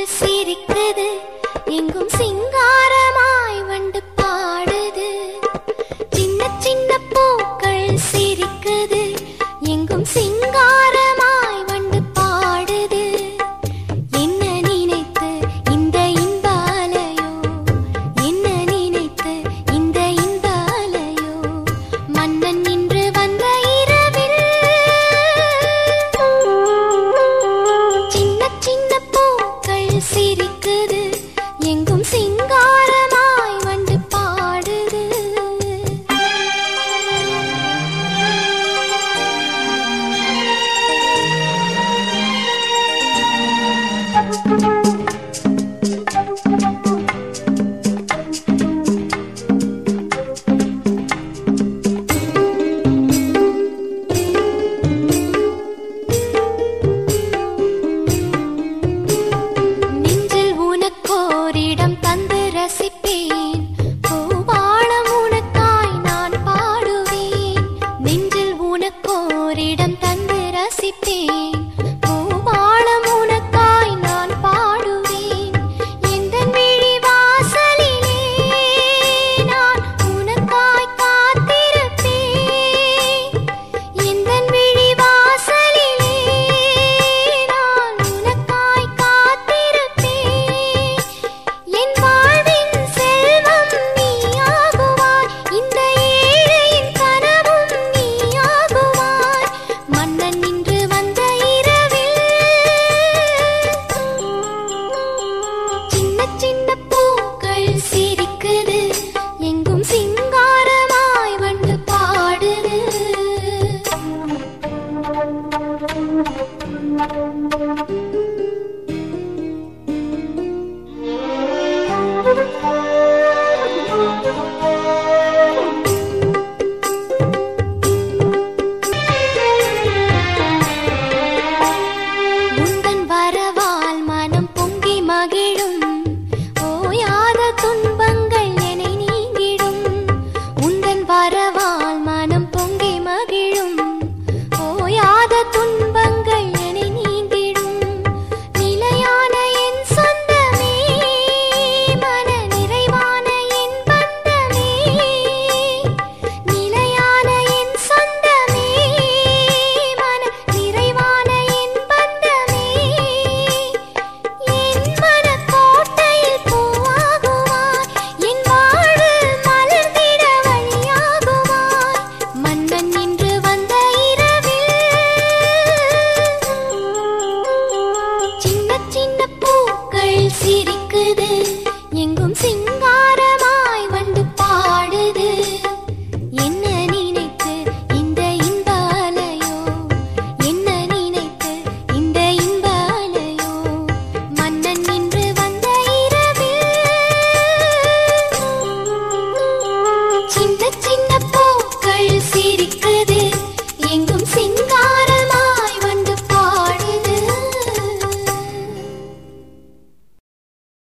சிரிக்குது, எங்கும் சிங்காரமாய் வண்டு பாடுது. சின்ன சின்ன பூக்கள் சிரிக்குது, எங்கும் சிங்காரமாய் வண்டு பாடுது. என்ன நினைத்து இந்த இன்பாலையோ, என்ன நினைத்து இந்த இன்பாலையோ, மன்னன் நின்று வந்த இரவில் சின்ன சின்ன பூக்கள் சிரிக்குது, எங்கும் சிங்காரமாய் வண்டு பாடுது. நெஞ்சில் உனக்கோரிடம் தந்து ரசிப்பேன், பூவாளம் உனக்காய் நான் பாடுவேன். நெஞ்சில் உனக்கோரிடம் தந்து ரசிப்பேன்,